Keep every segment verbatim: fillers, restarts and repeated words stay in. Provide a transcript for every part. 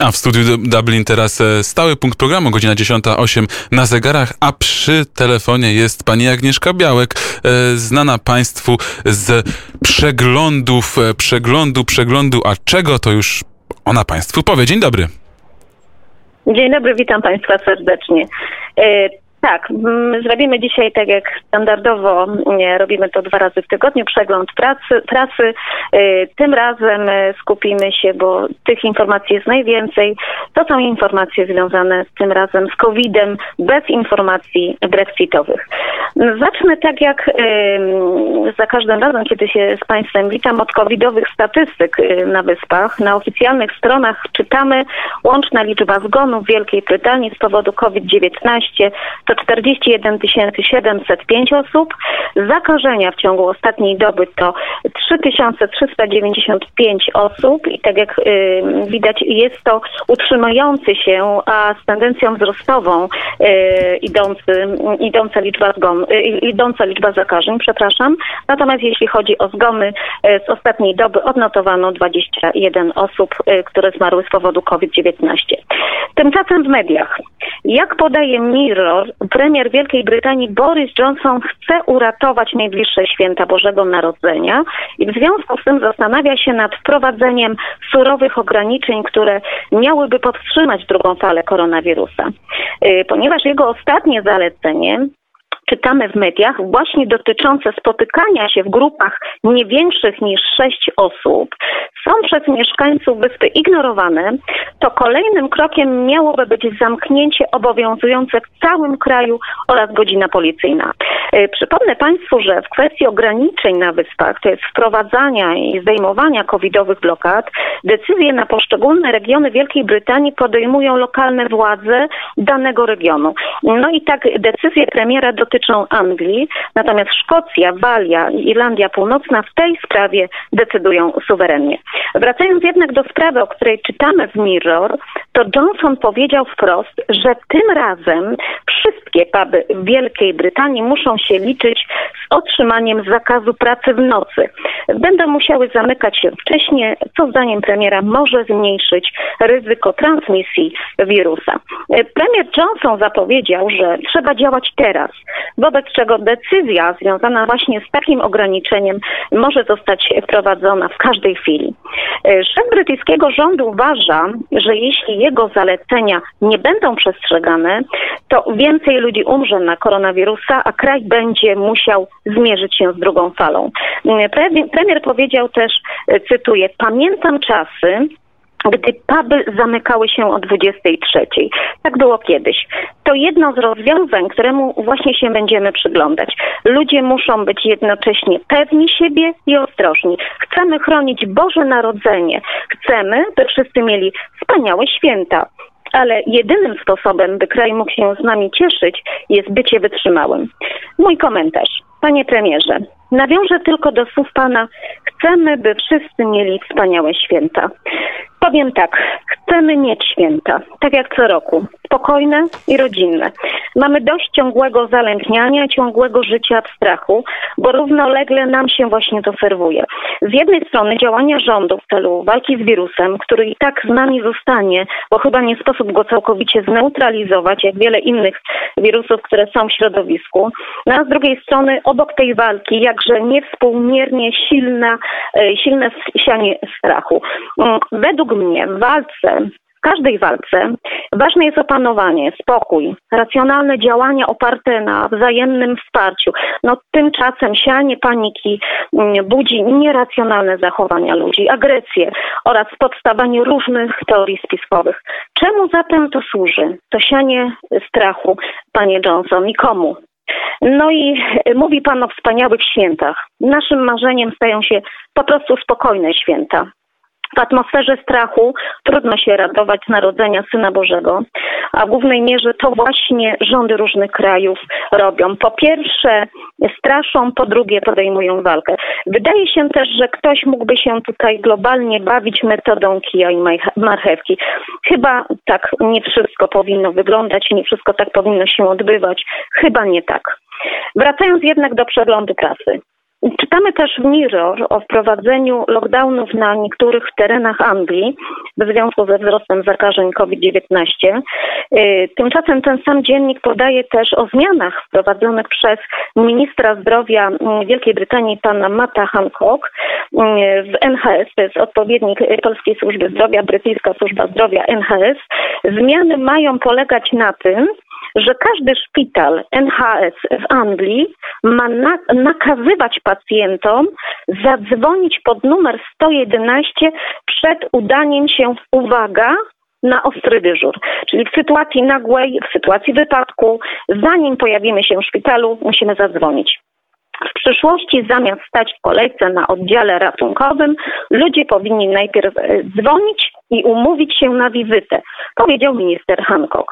A w studiu Dublin teraz stały punkt programu, godzina dziesiąta osiem na zegarach, a przy telefonie jest pani Agnieszka Białek, znana państwu z przeglądów, przeglądu, przeglądu, a czego to już ona państwu powie. Dzień dobry. Dzień dobry, witam państwa serdecznie. Tak, zrobimy dzisiaj tak jak standardowo, robimy to dwa razy w tygodniu, przegląd pracy, prasy. Tym razem skupimy się, bo tych informacji jest najwięcej. To są informacje związane tym razem z kowidem, bez informacji brexitowych. Zacznę tak jak za każdym razem, kiedy się z państwem witam, od covidowych statystyk na Wyspach. Na oficjalnych stronach czytamy: łączna liczba zgonów w Wielkiej Brytanii z powodu COVID dziewiętnaście to czterdzieści jeden tysięcy siedemset pięć osób. Zakażenia w ciągu ostatniej doby to trzy tysiące trzysta dziewięćdziesiąt pięć osób i tak jak y, widać, jest to utrzymujący się, a z tendencją wzrostową y, idący, idąca liczba zgon, y, idąca liczba zakażeń, przepraszam. Natomiast jeśli chodzi o zgony y, z ostatniej doby, odnotowano dwadzieścia jeden osób, y, które zmarły z powodu COVID dziewiętnaście. Tymczasem w mediach, jak podaje Mirror, premier Wielkiej Brytanii Boris Johnson chce uratować najbliższe święta Bożego Narodzenia i w związku z tym zastanawia się nad wprowadzeniem surowych ograniczeń, które miałyby powstrzymać drugą falę koronawirusa. Ponieważ jego ostatnie zalecenie, czytamy w mediach, właśnie dotyczące spotykania się w grupach nie większych niż sześć osób, są przez mieszkańców wyspy ignorowane, to kolejnym krokiem miałoby być zamknięcie obowiązujące w całym kraju oraz godzina policyjna. Przypomnę państwu, że w kwestii ograniczeń na wyspach, to jest wprowadzania i zdejmowania covidowych blokad, decyzje na poszczególne regiony Wielkiej Brytanii podejmują lokalne władze danego regionu. No i tak decyzje premiera dotyczą Anglii, natomiast Szkocja, Walia i Irlandia Północna w tej sprawie decydują suwerennie. Wracając jednak do sprawy, o której czytamy w Mirror, to Johnson powiedział wprost, że tym razem wszystkie puby w Wielkiej Brytanii muszą się liczyć z otrzymaniem zakazu pracy w nocy. Będą musiały zamykać się wcześniej, co zdaniem premiera może zmniejszyć ryzyko transmisji wirusa. Premier Johnson zapowiedział, że trzeba działać teraz, wobec czego decyzja związana właśnie z takim ograniczeniem może zostać wprowadzona w każdej chwili. Szef brytyjskiego rządu uważa, że jeśli jego zalecenia nie będą przestrzegane, to więcej ludzi umrze na koronawirusa, a kraj będzie musiał zmierzyć się z drugą falą. Premier powiedział też, cytuję: pamiętam czasy, gdy puby zamykały się o dwudziestej trzeciej. Tak było kiedyś. To jedno z rozwiązań, któremu właśnie się będziemy przyglądać. Ludzie muszą być jednocześnie pewni siebie i ostrożni. Chcemy chronić Boże Narodzenie. Chcemy, by wszyscy mieli wspaniałe święta. Ale jedynym sposobem, by kraj mógł się z nami cieszyć, jest bycie wytrzymałym. Mój komentarz. Panie premierze, nawiążę tylko do słów pana: chcemy, by wszyscy mieli wspaniałe święta. Powiem tak, chcemy mieć święta, tak jak co roku, spokojne i rodzinne. Mamy dość ciągłego zalękniania, ciągłego życia w strachu, bo równolegle nam się właśnie to serwuje. Z jednej strony działania rządu w celu walki z wirusem, który i tak z nami zostanie, bo chyba nie sposób go całkowicie zneutralizować, jak wiele innych wirusów, które są w środowisku. No a z drugiej strony obok tej walki jakże niewspółmiernie silna, silne sianie strachu. Według mnie w walce, w każdej walce ważne jest opanowanie, spokój, racjonalne działania oparte na wzajemnym wsparciu. No tymczasem sianie paniki budzi nieracjonalne zachowania ludzi, agresję oraz podstawanie różnych teorii spiskowych. Czemu zatem to służy? To sianie strachu, panie Johnson, i komu? No i mówi pan o wspaniałych świętach. Naszym marzeniem stają się po prostu spokojne święta. W atmosferze strachu trudno się radować z narodzenia Syna Bożego, a w głównej mierze to właśnie rządy różnych krajów robią. Po pierwsze straszą, po drugie podejmują walkę. Wydaje się też, że ktoś mógłby się tutaj globalnie bawić metodą kija i marchewki. Chyba tak nie wszystko powinno wyglądać, nie wszystko tak powinno się odbywać. Chyba nie tak. Wracając jednak do przeglądu prasy. Czytamy też w Mirror o wprowadzeniu lockdownów na niektórych terenach Anglii w związku ze wzrostem zakażeń COVID dziewiętnaście. Tymczasem ten sam dziennik podaje też o zmianach wprowadzonych przez ministra zdrowia Wielkiej Brytanii, pana Matta Hancock w N H S, to jest odpowiednik Polskiej Służby Zdrowia, brytyjska Służba Zdrowia N H S. Zmiany mają polegać na tym, że każdy szpital N H S w Anglii ma na, nakazywać pacjentom zadzwonić pod numer sto jedenaście przed udaniem się, uwaga, na ostry dyżur. Czyli w sytuacji nagłej, w sytuacji wypadku, zanim pojawimy się w szpitalu, musimy zadzwonić. W przyszłości zamiast stać w kolejce na oddziale ratunkowym, ludzie powinni najpierw dzwonić i umówić się na wizytę, powiedział minister Hancock.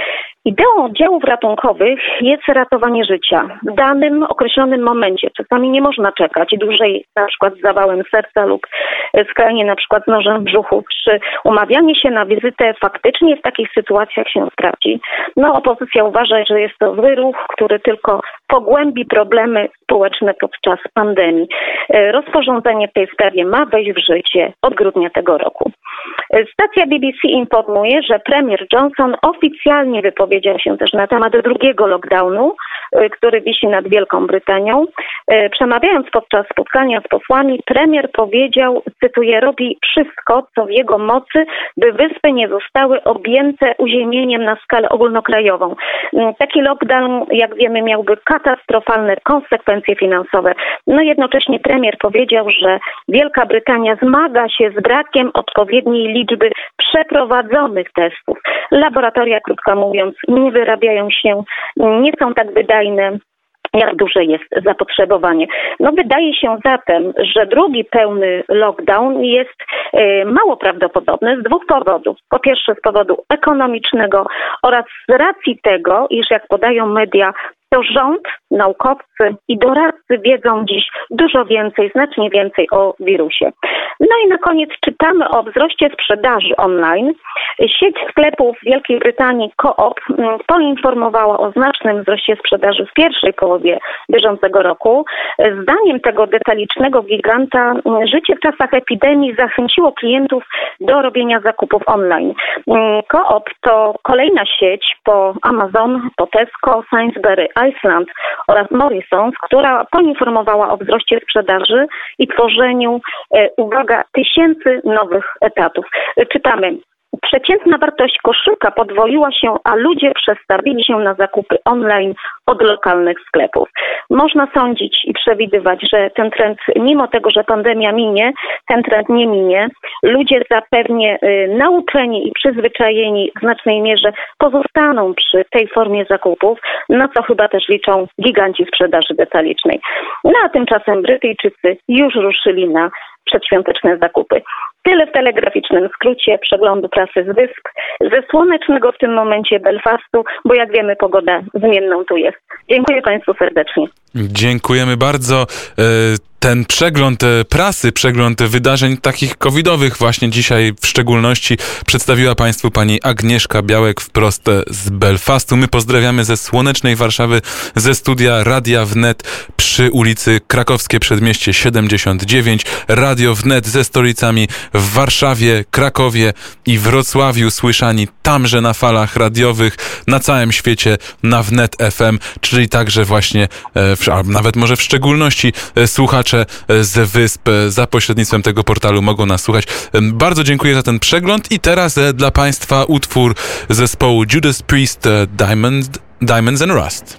Ideą oddziałów ratunkowych jest ratowanie życia w danym określonym momencie. Czasami nie można czekać dłużej, na przykład z zawałem serca lub skrajnie na przykład z nożem w brzuchu, czy umawianie się na wizytę faktycznie w takich sytuacjach się sprawdzi. No, opozycja uważa, że jest to zły ruch, który tylko pogłębi problemy społeczne podczas pandemii. Rozporządzenie w tej sprawie ma wejść w życie od grudnia tego roku. Stacja B B C informuje, że premier Johnson oficjalnie wypowiedział się też na temat drugiego lockdownu, który wisi nad Wielką Brytanią. Przemawiając podczas spotkania z posłami, premier powiedział, cytuję, robi wszystko, co w jego mocy, by wyspy nie zostały objęte uziemieniem na skalę ogólnokrajową. Taki lockdown, jak wiemy, miałby katastrofalne konsekwencje finansowe. No jednocześnie premier powiedział, że Wielka Brytania zmaga się z brakiem odpowiedniej liczby przeprowadzonych testów. Laboratoria, krótko mówiąc, nie wyrabiają się, nie są tak wydajne, jak duże jest zapotrzebowanie. No wydaje się zatem, że drugi pełny lockdown jest y, mało prawdopodobny z dwóch powodów. Po pierwsze z powodu ekonomicznego oraz z racji tego, iż jak podają media, to rząd, naukowcy i doradcy wiedzą dziś dużo więcej, znacznie więcej o wirusie. No i na koniec czytamy o wzroście sprzedaży online. Sieć sklepów w Wielkiej Brytanii Coop poinformowała o znacznym wzroście sprzedaży w pierwszej połowie bieżącego roku. Zdaniem tego detalicznego giganta życie w czasach epidemii zachęciło klientów do robienia zakupów online. Coop to kolejna sieć po Amazon, po Tesco, Sainsbury, Iceland oraz Morrisons, która poinformowała o wzroście sprzedaży i tworzeniu, e, uwaga, tysięcy nowych etatów. Czytamy. Przeciętna wartość koszyka podwoiła się, a ludzie przestawili się na zakupy online od lokalnych sklepów. Można sądzić i przewidywać, że ten trend, mimo tego, że pandemia minie, ten trend nie minie. Ludzie zapewnie y, nauczeni i przyzwyczajeni w znacznej mierze pozostaną przy tej formie zakupów, na co chyba też liczą giganci sprzedaży detalicznej. No a tymczasem Brytyjczycy już ruszyli na przedświąteczne zakupy. Tyle w telegraficznym skrócie przeglądu prasy z wysp, ze słonecznego w tym momencie Belfastu, bo jak wiemy pogoda zmienną tu jest. Dziękuję Państwu serdecznie. Dziękujemy bardzo. Ten przegląd prasy, przegląd wydarzeń takich covidowych właśnie dzisiaj w szczególności przedstawiła Państwu pani Agnieszka Białek wprost z Belfastu. My pozdrawiamy ze słonecznej Warszawy, ze studia Radia Wnet przy ulicy Krakowskie Przedmieście siedemdziesiąt dziewięć. Radio Wnet ze stolicami w Warszawie, Krakowie i Wrocławiu, słyszani tamże na falach radiowych na całym świecie na Wnet F M, czyli także właśnie, a nawet może w szczególności słuchacze z wysp za pośrednictwem tego portalu mogą nas słuchać. Bardzo dziękuję za ten przegląd i teraz dla Państwa utwór zespołu Judas Priest, Diamond, Diamonds and Rust.